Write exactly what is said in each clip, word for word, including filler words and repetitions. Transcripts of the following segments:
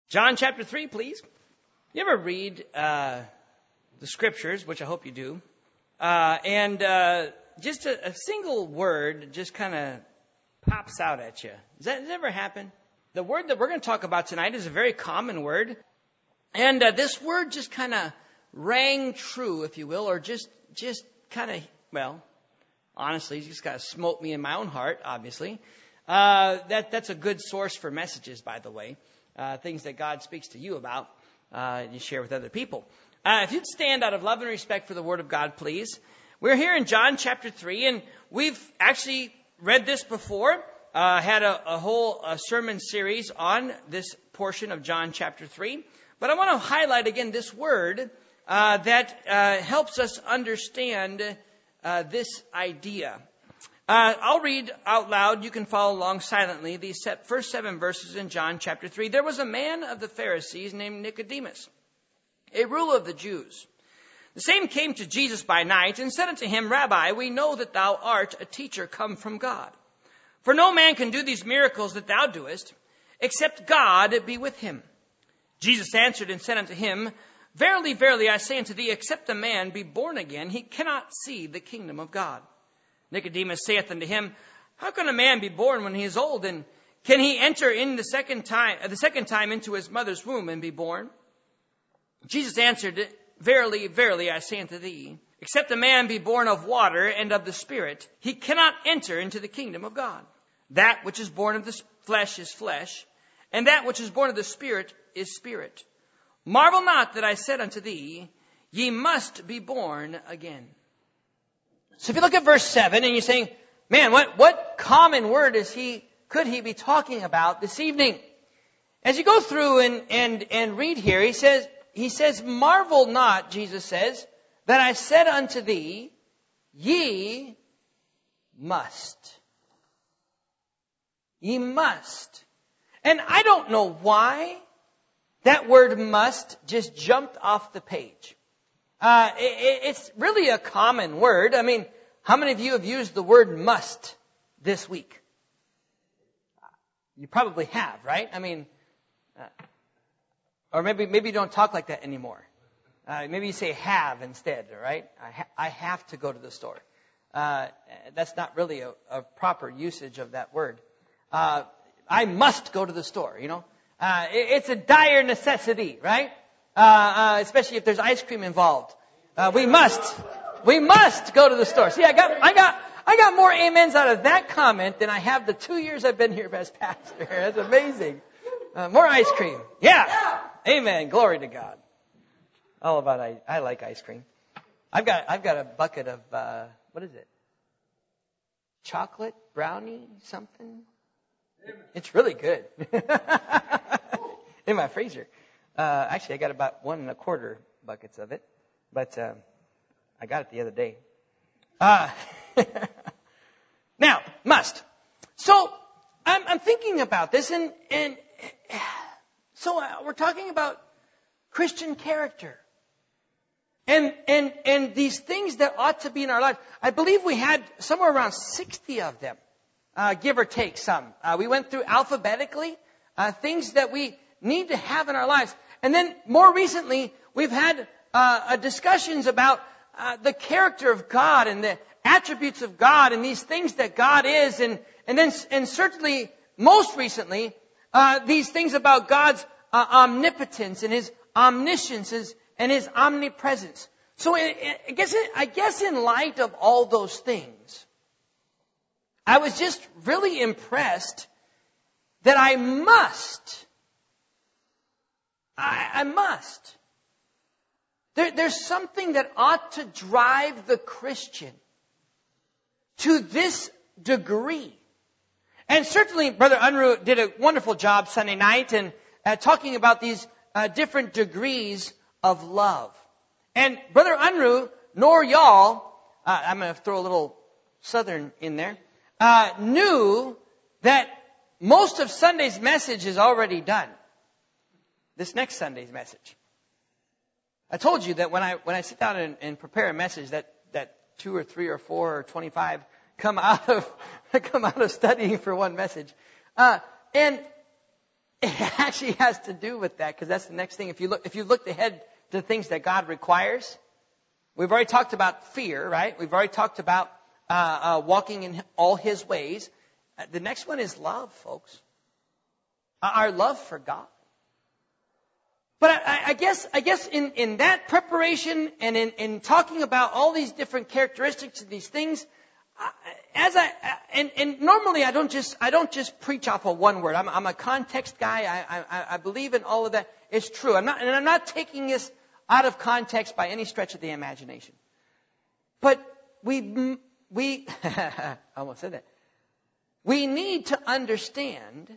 John chapter three, please. You ever read uh, the scriptures, which I hope you do, uh, and uh, just a, a single word just kind of pops out at you? Does that, does that ever happen? The word that we're going to talk about tonight is a very common word. And uh, this word just kind of rang true, if you will, or just just kind of, well, honestly, just kind of smote me in my own heart, obviously. Uh, that That's a good source for messages, by the way. Uh, things that God speaks to you about, uh, you share with other people. Uh, if you'd stand out of love and respect for the Word of God, please. We're here in John chapter three, and we've actually read this before. Uh, had a, a whole a sermon series on this portion of John chapter three. But I want to highlight again this word uh, that uh, helps us understand uh, this idea. Uh, I'll read out loud. You can follow along silently. These first seven verses in John chapter three. There was a man of the Pharisees named Nicodemus, a ruler of the Jews. The same came to Jesus by night and said unto him, Rabbi, we know that thou art a teacher come from God. For no man can do these miracles that thou doest, except God be with him. Jesus answered and said unto him, Verily, verily, I say unto thee, except a man be born again, he cannot see the kingdom of God. Nicodemus saith unto him, How can a man be born when he is old? And can he enter in the second time, uh, the second time into his mother's womb and be born? Jesus answered, Verily, verily, I say unto thee, except a man be born of water and of the Spirit, he cannot enter into the kingdom of God. That which is born of the flesh is flesh, and that which is born of the Spirit is spirit. Marvel not that I said unto thee, Ye must be born again. So if you look at verse seven and you're saying, man, what, what common word is he, could he be talking about this evening? As you go through and, and, and read here, he says, he says, marvel not, Jesus says, that I said unto thee, ye must. Ye must. And I don't know why that word must just jumped off the page. Uh, it, it's really a common word. I mean, how many of you have used the word must this week? You probably have, right? I mean, uh, or maybe maybe you don't talk like that anymore. Uh, maybe you say have instead, right? I, ha- I have to go to the store. Uh, that's not really a, a proper usage of that word. Uh, I must go to the store, you know. Uh, it, it's a dire necessity, right? Uh, uh, especially if there's ice cream involved. Uh, we must, we must go to the store. See, I got, I got, I got more amens out of that comment than I have the two years I've been here as pastor. That's amazing. Uh, more ice cream. Yeah. Amen. Glory to God. All about, I, I like ice cream. I've got, I've got a bucket of, uh, what is it? Chocolate brownie something? It's really good. In my freezer. Uh, actually, I got about one and a quarter buckets of it, but um, I got it the other day. Uh, now, must. So I'm, I'm thinking about this, and and so we're talking about Christian character, and and and these things that ought to be in our lives. I believe we had somewhere around sixty of them, uh, give or take some. Uh, we went through alphabetically uh, things that we need to have in our lives. And then more recently, we've had uh, discussions about uh, the character of God and the attributes of God and these things that God is. And, and then, and certainly, most recently, uh, these things about God's uh, omnipotence and His omniscience and His omnipresence. So I guess, I guess in light of all those things, I was just really impressed that I must I, I must. There, there's something that ought to drive the Christian to this degree. And certainly, Brother Unruh did a wonderful job Sunday night in uh, talking about these uh, different degrees of love. And Brother Unruh, nor y'all, uh, I'm going to throw a little Southern in there, uh, knew that most of Sunday's message is already done. This next Sunday's message. I told you that when I when I sit down and, and prepare a message, that, that two or three or four or twenty-five come out of come out of studying for one message. Uh, and It actually has to do with that, because that's the next thing. If you look, if you look ahead to the things that God requires, we've already talked about fear, right? We've already talked about uh, uh, walking in all His ways. Uh, the next one is love, folks. Uh, our love for God. But I, I guess, I guess in, in that preparation and in, in talking about all these different characteristics of these things, uh, as I and, and normally I don't just I don't just preach off of one word. I'm, I'm a context guy. I, I I believe in all of that. It's true. I'm not, and I'm not taking this out of context by any stretch of the imagination. But we we I almost said that. We need to understand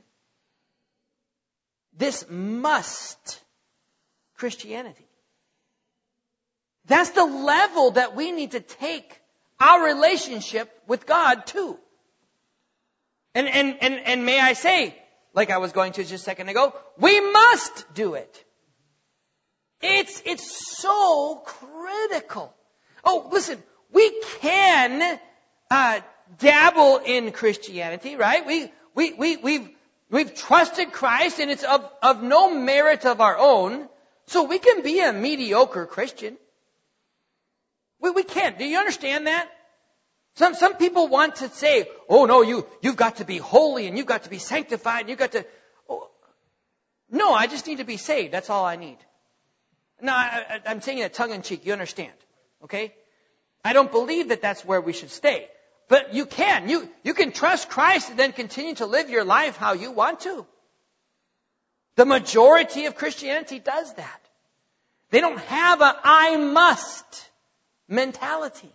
this must Christianity. That's the level that we need to take our relationship with God to. And, and, and, and may I say, like I was going to just a second ago, we must do it. It's, it's so critical. Oh, listen, we can, uh, dabble in Christianity, right? We, we, we, we've, we've trusted Christ, and it's of, of no merit of our own. So we can be a mediocre Christian. We, we can't. Do you understand that? Some, some people want to say, oh no, you, you've got to be holy and you've got to be sanctified and you've got to, oh. No, I just need to be saved. That's all I need. No, I, I, I'm saying it tongue in cheek. You understand. Okay? I don't believe that that's where we should stay. But you can. You, you can trust Christ and then continue to live your life how you want to. The majority of Christianity does that. They don't have a I must mentality.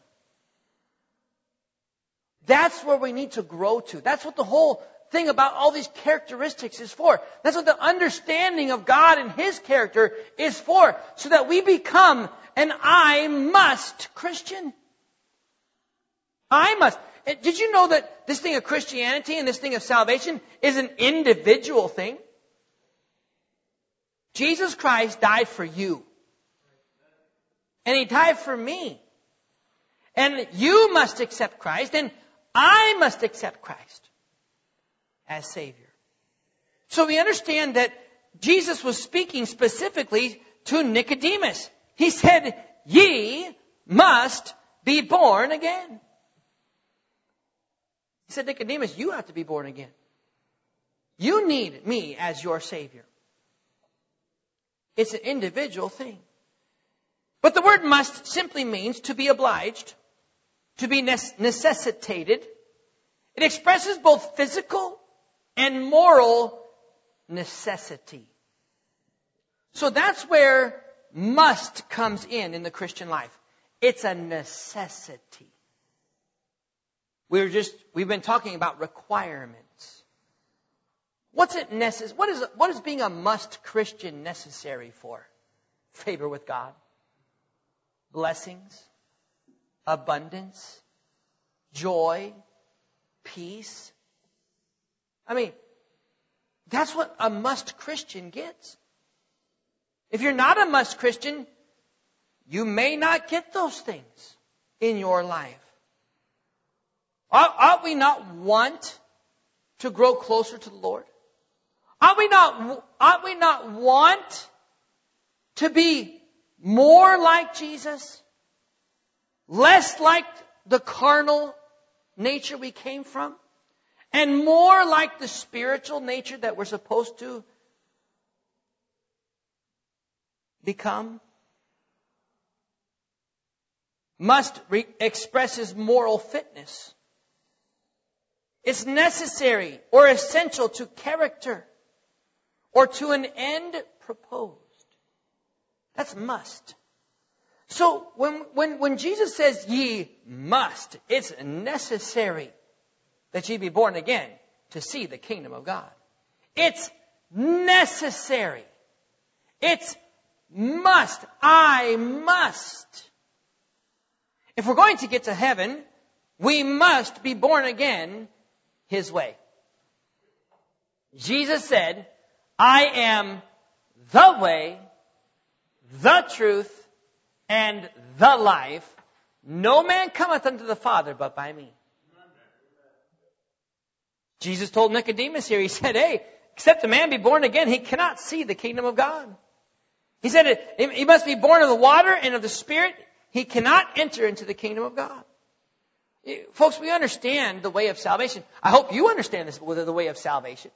That's where we need to grow to. That's what the whole thing about all these characteristics is for. That's what the understanding of God and His character is for. So that we become an I must Christian. I must. Did you know that this thing of Christianity and this thing of salvation is an individual thing? Jesus Christ died for you. And He died for me. And you must accept Christ, and I must accept Christ as Savior. So we understand that Jesus was speaking specifically to Nicodemus. He said, ye must be born again. He said, Nicodemus, you have to be born again. You need me as your Savior. It's an individual thing. But the word must simply means to be obliged, to be necessitated. It expresses both physical and moral necessity. So that's where must comes in in the Christian life. It's a necessity. We're just, we've been talking about requirements. What's it necess- what is, what is being a must Christian necessary for? Favor with God. Blessings. Abundance. Joy. Peace. I mean, that's what a must Christian gets. If you're not a must Christian, you may not get those things in your life. Ought, ought we not want to grow closer to the Lord? Ought we not, ought we not want to be more like Jesus? Less like the carnal nature we came from? And more like the spiritual nature that we're supposed to become? Must re- expresses moral fitness. It's necessary or essential to character or to an end proposed. That's must. So when, when, when Jesus says ye must, it's necessary that ye be born again to see the kingdom of God. It's necessary. It's must. I must. If we're going to get to heaven, we must be born again His way. Jesus said, I am the way, the truth, and the life. No man cometh unto the Father but by me. Jesus told Nicodemus here, He said, hey, except a man be born again, he cannot see the kingdom of God. He said he must be born of the water and of the Spirit. He cannot enter into the kingdom of God. Folks, we understand the way of salvation. I hope you understand this, the way of salvation.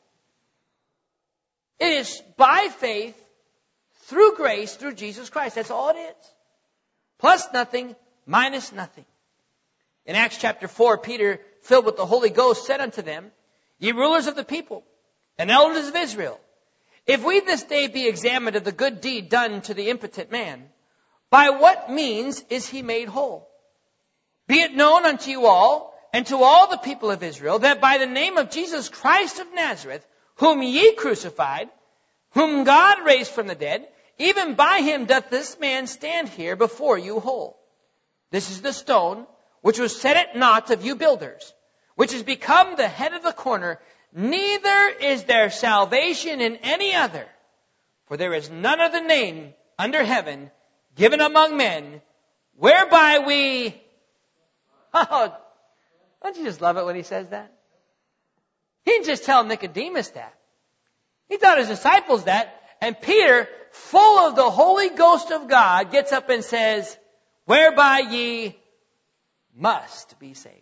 It is by faith, through grace, through Jesus Christ. That's all it is. Plus nothing, minus nothing. In Acts chapter four, Peter, filled with the Holy Ghost, said unto them, Ye rulers of the people, and elders of Israel, if we this day be examined of the good deed done to the impotent man, by what means is he made whole? Be it known unto you all, and to all the people of Israel, that by the name of Jesus Christ of Nazareth, whom ye crucified, whom God raised from the dead, even by him doth this man stand here before you whole. This is the stone which was set at naught of you builders, which has become the head of the corner. Neither is there salvation in any other, for there is none other name under heaven given among men, whereby we... Oh, don't you just love it when he says that? He didn't just tell Nicodemus that. He taught his disciples that, and Peter, full of the Holy Ghost of God, gets up and says, whereby ye must be saved.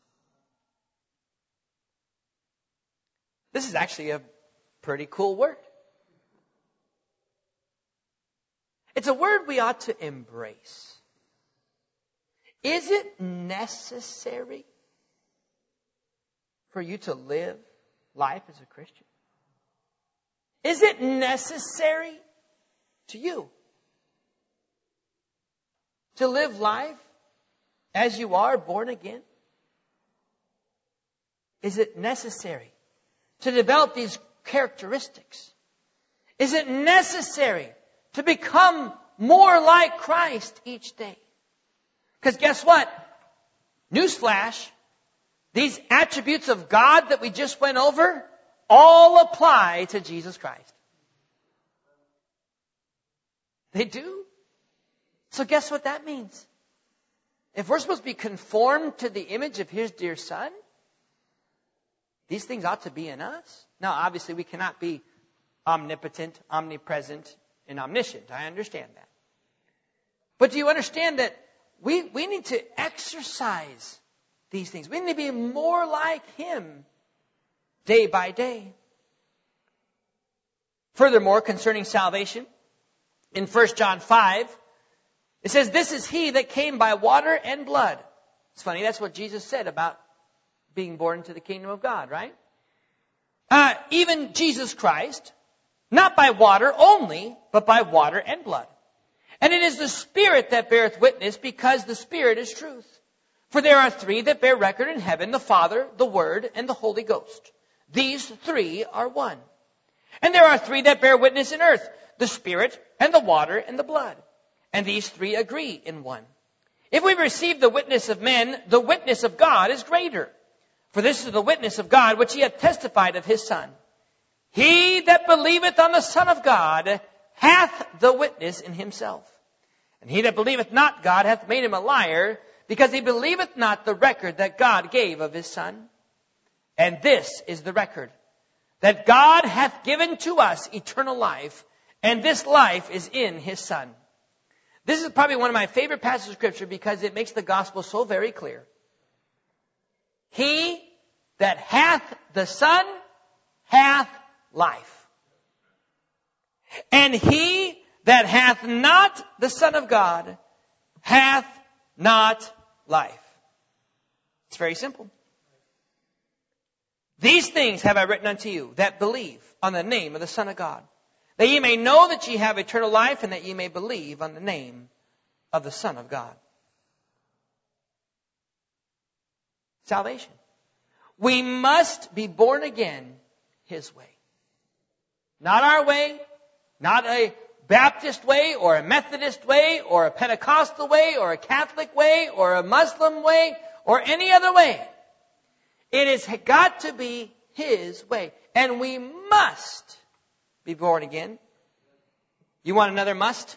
This is actually a pretty cool word. It's a word we ought to embrace. Is it necessary for you to live life as a Christian? Is it necessary to you to live life as you are born again? Is it necessary to develop these characteristics? Is it necessary to become more like Christ each day? Because guess what? Newsflash, these attributes of God that we just went over all apply to Jesus Christ. They do. So guess what that means? If we're supposed to be conformed to the image of His dear Son, these things ought to be in us. Now, obviously, we cannot be omnipotent, omnipresent, and omniscient. I understand that. But do you understand that we, we need to exercise these things? We need to be more like Him day by day. Furthermore, concerning salvation, in First John five, it says, this is He that came by water and blood. It's funny, that's what Jesus said about being born into the kingdom of God, right? Uh, even Jesus Christ, not by water only, but by water and blood. And it is the Spirit that beareth witness, because the Spirit is truth. For there are three that bear record in heaven, the Father, the Word, and the Holy Ghost. These three are one. And there are three that bear witness in earth, the Spirit, and the water, and the blood. And these three agree in one. If we receive the witness of men, the witness of God is greater. For this is the witness of God, which He hath testified of His Son. He that believeth on the Son of God hath the witness in himself. And he that believeth not God hath made him a liar, because he believeth not the record that God gave of His Son. And this is the record, that God hath given to us eternal life, and this life is in His Son. This is probably one of my favorite passages of Scripture, because it makes the gospel so very clear. He that hath the Son hath life. And he that hath not the Son of God hath not life. It's very simple. These things have I written unto you that believe on the name of the Son of God, that ye may know that ye have eternal life, and that ye may believe on the name of the Son of God. Salvation. We must be born again His way. Not our way, not a Baptist way, or a Methodist way, or a Pentecostal way, or a Catholic way, or a Muslim way, or any other way. It has got to be His way. And we must be born again. You want another must?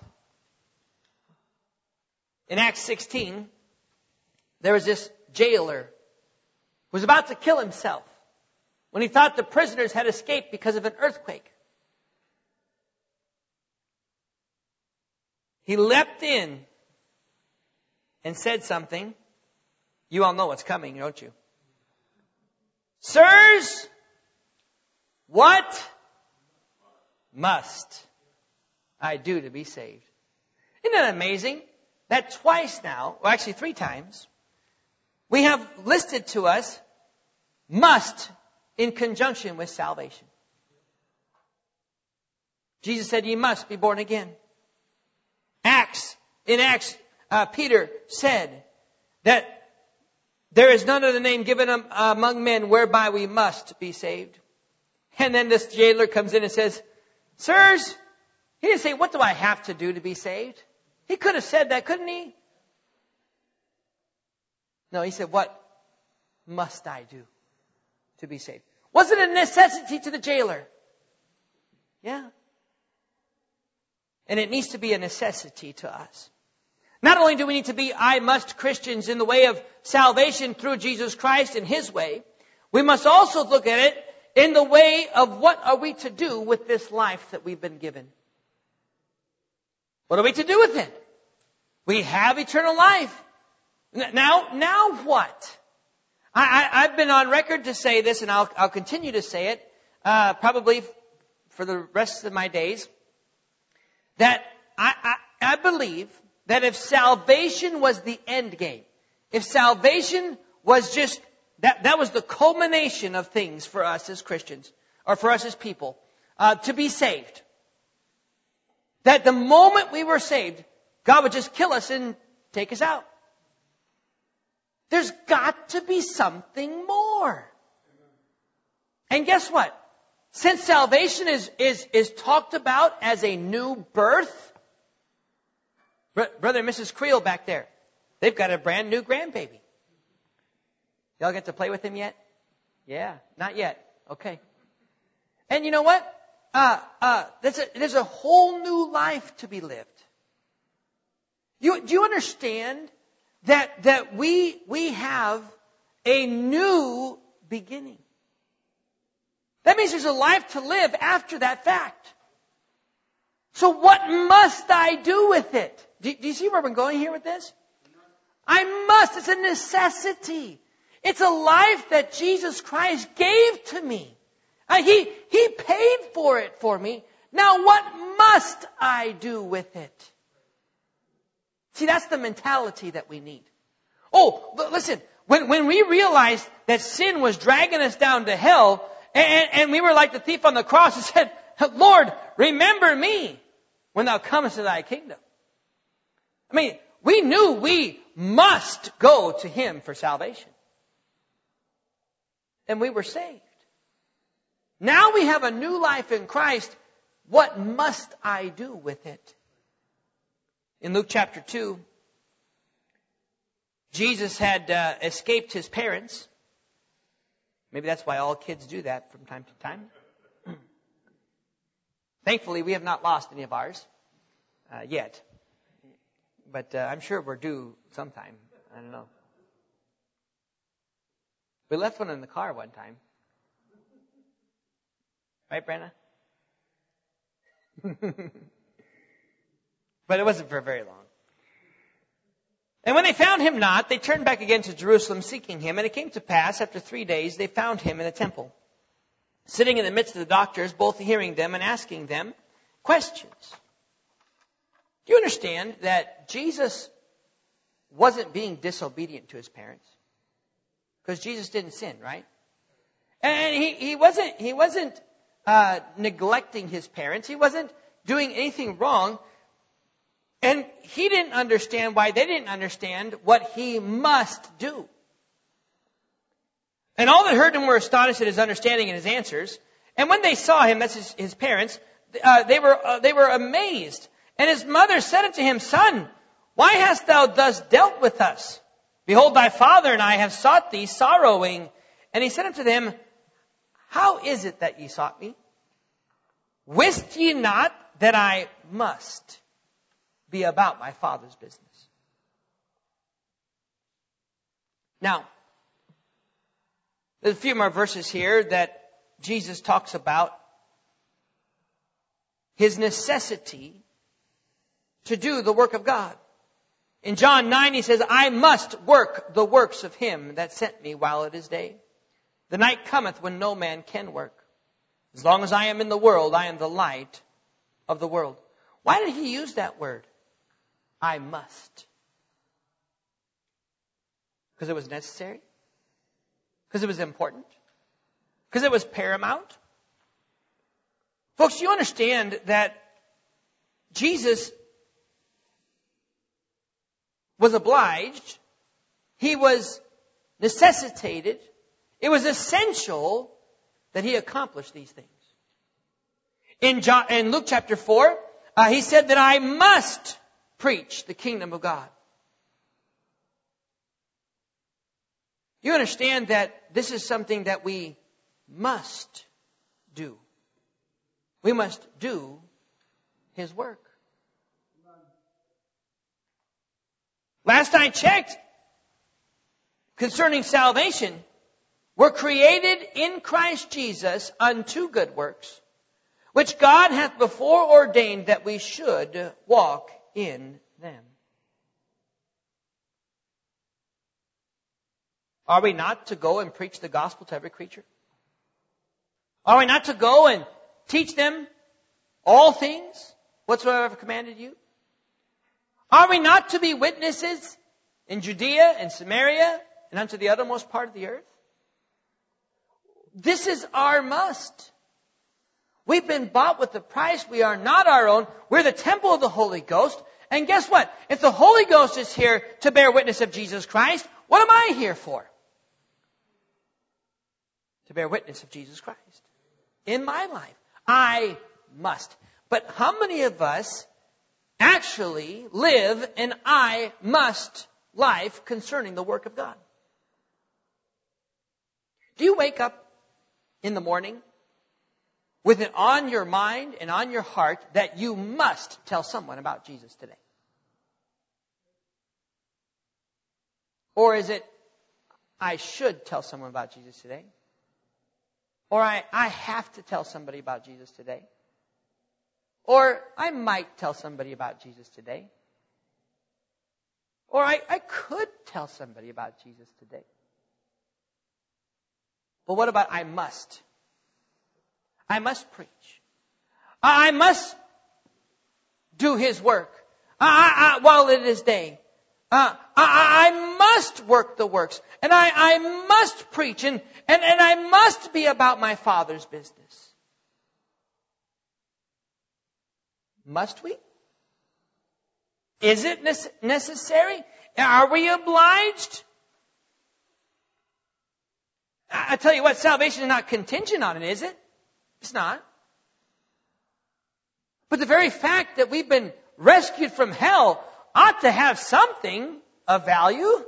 In Acts sixteen, there was this jailer who was about to kill himself. when he thought the prisoners had escaped because of an earthquake. He leapt in and said something. You all know what's coming, don't you? Sirs, what must I do to be saved? Isn't that amazing? That twice now, or actually three times, we have listed to us must in conjunction with salvation. Jesus said, "You must be born again." Acts, in Acts, uh, Peter said that there is none other name given among men whereby we must be saved. And then this jailer comes in and says, "Sirs," he didn't say, "What do I have to do to be saved?" He could have said that, couldn't he? No, he said, "What must I do to be saved?" Was it a necessity to the jailer? Yeah. And it needs to be a necessity to us. Not only do we need to be I must Christians in the way of salvation through Jesus Christ in His way, we must also look at it in the way of what are we to do with this life that we've been given. What are we to do with it? We have eternal life. Now, now what? I, I, I've been on record to say this, and I'll, I'll continue to say it, uh, probably for the rest of my days, that I, I, I believe that if salvation was the end game, if salvation was just, that, that was the culmination of things for us as Christians, or for us as people, uh, to be saved, that the moment we were saved, God would just kill us and take us out. There's got to be something more. And guess what? Since salvation is, is, is talked about as a new birth, Brother and Missus Creel back there, they've got a brand new grandbaby. Y'all get to play with him yet? Yeah, not yet. Okay. And you know what? Uh, uh, there's a, there's a whole new life to be lived. You, do you understand that, that we, we have a new beginning? That means there's a life to live after that fact. So what must I do with it? Do, do you see where we're going here with this? I must. It's a necessity. It's a life that Jesus Christ gave to me. Uh, he, he paid for it for me. Now what must I do with it? See, that's the mentality that we need. Oh, listen, when, when we realized that sin was dragging us down to hell, and, and we were like the thief on the cross and said, "Lord, remember me when thou comest to thy kingdom." I mean, we knew we must go to Him for salvation. And we were saved. Now we have a new life in Christ. What must I do with it? In Luke chapter two, Jesus had uh, escaped His parents. Maybe that's why all kids do that from time to time. Thankfully, we have not lost any of ours uh, yet. But uh, I'm sure we're due sometime. I don't know. We left one in the car one time. Right, Brenna? But it wasn't for very long. And when they found Him not, they turned back again to Jerusalem seeking Him. And it came to pass, after three days, they found Him in the temple, sitting in the midst of the doctors, both hearing them and asking them questions. Do you understand that Jesus wasn't being disobedient to His parents? Because Jesus didn't sin, right? And he, he wasn't, he wasn't uh, neglecting His parents. He wasn't doing anything wrong. And He didn't understand why they didn't understand what He must do. And all that heard Him were astonished at His understanding and His answers. And when they saw Him, that's His, his parents, uh, they were uh, they were amazed. And His mother said unto Him, "Son, why hast thou thus dealt with us? Behold, thy father and I have sought thee, sorrowing." And He said unto them, "How is it that ye sought me? Wist ye not that I must be about my Father's business?" Now, there's a few more verses here that Jesus talks about His necessity to do the work of God. In John nine, He says, I must work the works of Him that sent me while it is day. The night cometh when no man can work. As long as I am in the world, I am the light of the world. Why did He use that word? I must. Because it was necessary? Because it was important? Because it was paramount? Folks, you understand that Jesus was obliged. He was necessitated. It was essential that He accomplish these things. In, John, in Luke chapter four, uh, He said that I must preach the kingdom of God. You understand that this is something that we must do. We must do His work. Last I checked, concerning salvation, we're created in Christ Jesus unto good works, which God hath before ordained that we should walk in them. Are we not to go and preach the gospel to every creature? Are we not to go and teach them all things whatsoever I've commanded you? Are we not to be witnesses in Judea and Samaria and unto the uttermost part of the earth? This is our must. We've been bought with a price. We are not our own. We're the temple of the Holy Ghost. And guess what? If the Holy Ghost is here to bear witness of Jesus Christ, what am I here for? To bear witness of Jesus Christ. In my life. I must. But how many of us actually live an I must life concerning the work of God? Do you wake up in the morning with it on your mind and on your heart that you must tell someone about Jesus today? Or is it, I should tell someone about Jesus today? Or I, I have to tell somebody about Jesus today? Or I might tell somebody about Jesus today? Or I, I could tell somebody about Jesus today? But what about I must? I must preach. I must do His work I, I, while it is day. Uh, I, I must work the works. And I, I must preach. And, and, and I must be about my Father's business. Must we? Is it necessary? Are we obliged? I tell you what, salvation is not contingent on it, is it? It's not. But the very fact that we've been rescued from hell ought to have something of value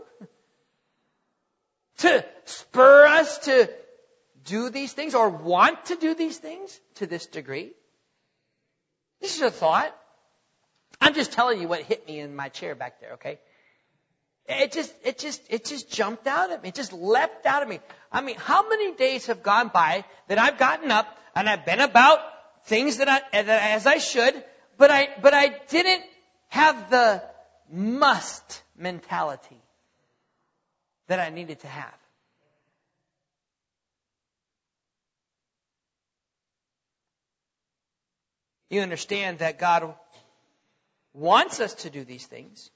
to spur us to do these things or want to do these things to this degree. This is a thought. I'm just telling you what hit me in my chair back there, okay? It just, it just, it just jumped out at me. It just leapt out at me. I mean, how many days have gone by that I've gotten up and I've been about things that I, as I should, but I, but I didn't have the must mentality that I needed to have. You understand that God wants us to do these things.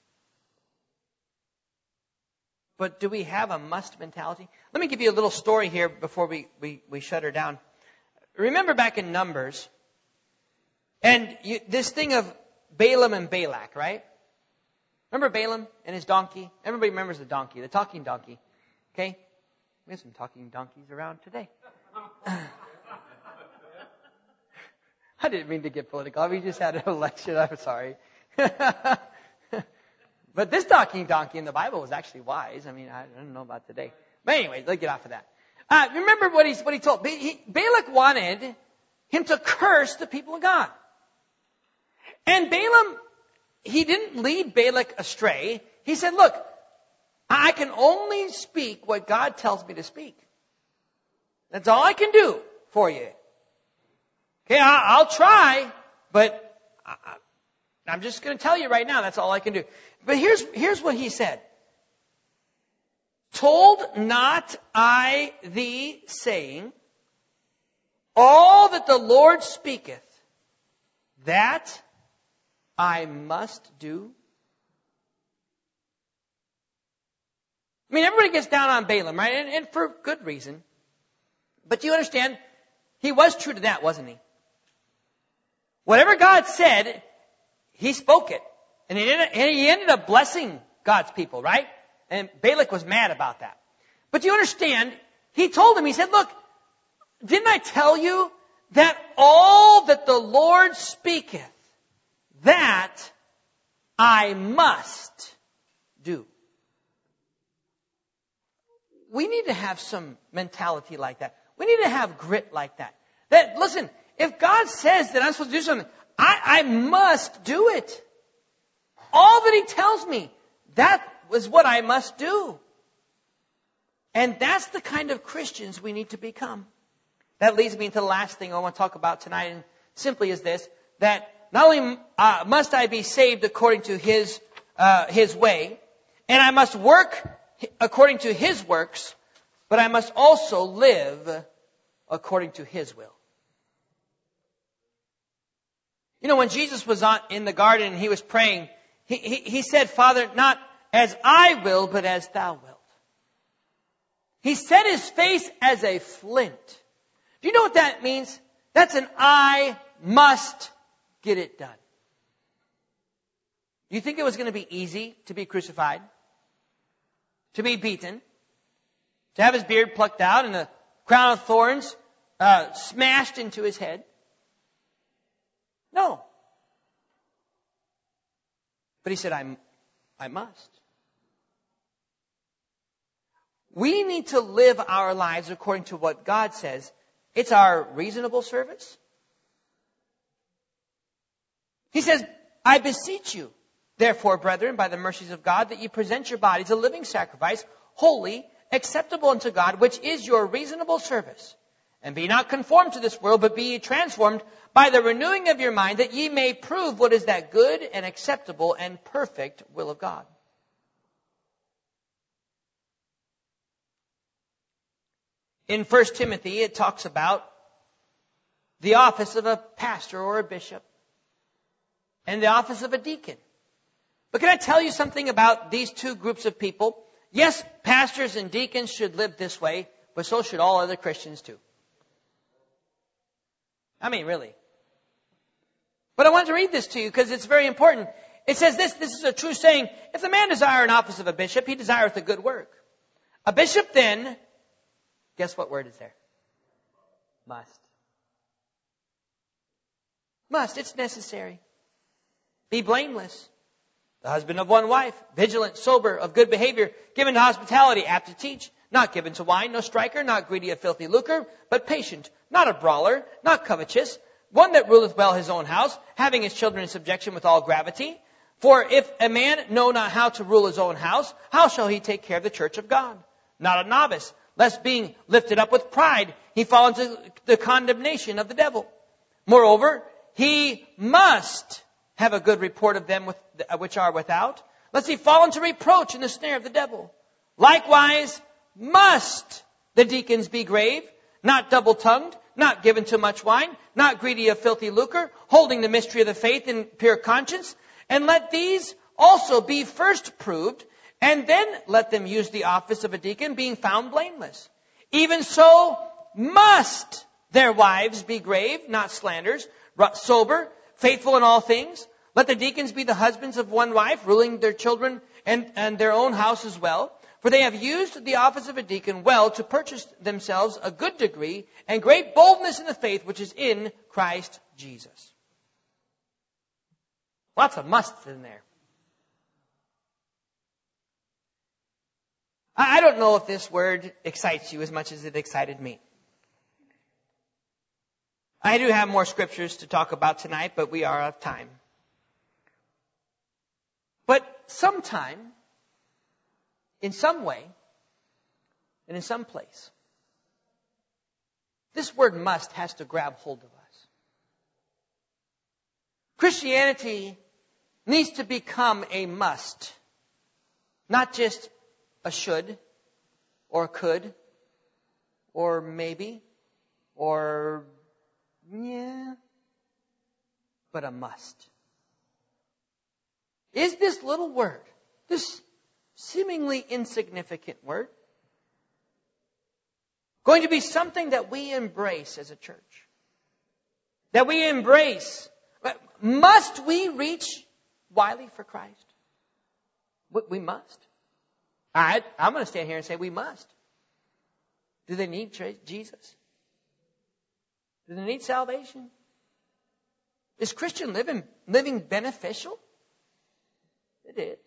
But do we have a must mentality? Let me give you a little story here before we, we, we shut her down. Remember back in Numbers, and you, this thing of Balaam and Balak, right? Remember Balaam and his donkey? Everybody remembers the donkey, the talking donkey. Okay? We have some talking donkeys around today. I didn't mean to get political. We just had an election. I'm sorry. But this talking donkey in the Bible was actually wise. I mean, I don't know about today. But anyway, let's get off of that. Uh, remember what, he's, what he told. He, Balak wanted him to curse the people of God. And Balaam, he didn't lead Balak astray. He said, look, I can only speak what God tells me to speak. That's all I can do. for you. Okay, I'll try, but I'm just going to tell you right now, that's all I can do. But here's, here's what he said. Told not I thee, saying, all that the Lord speaketh, that I must do? I mean, everybody gets down on Balaam, right? And, and for good reason. But do you understand? He was true to that, wasn't he? Whatever God said, he spoke it. And he ended, and he ended up blessing God's people, right? And Balak was mad about that. But do you understand? He told him, he said, look, didn't I tell you that all that the Lord speaketh, that I must do? We need to have some mentality like that. We need to have grit like that. That, listen, if God says that I'm supposed to do something, I, I must do it. All that He tells me, that was what I must do. And that's the kind of Christians we need to become. That leads me into the last thing I want to talk about tonight, and simply is this, that not only uh, must I be saved according to His, uh, His way, and I must work according to His works, but I must also live according to His will. You know, when Jesus was on, in the garden and He was praying, he, he, he said, Father, not as I will, but as Thou wilt. He set His face as a flint. Do you know what that means? That's an I must get it done. Do you think it was going to be easy to be crucified? To be beaten? To have His beard plucked out and a crown of thorns uh, smashed into His head? No. But He said, I, I must. We need to live our lives according to what God says. It's our reasonable service. He says, I beseech you, therefore, brethren, by the mercies of God, that ye present your bodies a living sacrifice, holy, acceptable unto God, which is your reasonable service. And be not conformed to this world, but be ye transformed by the renewing of your mind, that ye may prove what is that good and acceptable and perfect will of God. In First Timothy, it talks about the office of a pastor or a bishop and the office of a deacon. But can I tell you something about these two groups of people? Yes, pastors and deacons should live this way, but so should all other Christians too. I mean, really. But I wanted to read this to you because it's very important. It says this, this is a true saying, if the man desire an office of a bishop, he desireth a good work. A bishop then, guess what word is there? Must. Must. It's necessary. Be blameless. The husband of one wife, vigilant, sober, of good behavior, given to hospitality, apt to teach, not given to wine, no striker, not greedy of filthy lucre, but patient, not a brawler, not covetous, one that ruleth well his own house, having his children in subjection with all gravity. For if a man know not how to rule his own house, how shall he take care of the church of God? Not a novice, lest being lifted up with pride, he fall into the condemnation of the devil. Moreover, he must have a good report of them with, which are without, lest he fall into reproach in the snare of the devil. Likewise, must the deacons be grave, not double-tongued, not given to much wine, not greedy of filthy lucre, holding the mystery of the faith in pure conscience, and let these also be first proved, and then let them use the office of a deacon, being found blameless. Even so must their wives be grave, not slanders, sober, faithful in all things. Let the deacons be the husbands of one wife, ruling their children and, and their own house as well. For they have used the office of a deacon well to purchase themselves a good degree and great boldness in the faith which is in Christ Jesus. Lots of musts in there. I don't know if this word excites you as much as it excited me. I do have more scriptures to talk about tonight, but we are out of time. But sometime, in some way, and in some place, This word must has to grab hold of us. Christianity needs to become a must, not just a should or could or maybe or yeah, but a must. Is this little word, this seemingly insignificant word, going to be something that we embrace as a church? That we embrace? Must we reach Wiley for Christ? We must. I, I'm going to stand here and say we must. Do they need Jesus? Do they need salvation? Is Christian living, living beneficial? It is.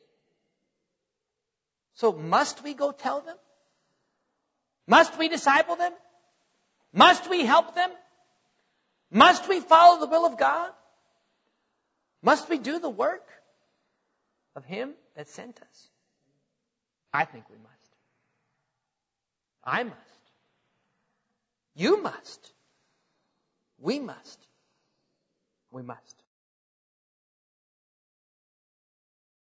So must we go tell them? Must we disciple them? Must we help them? Must we follow the will of God? Must we do the work of Him that sent us? I think we must. I must. You must. We must. We must.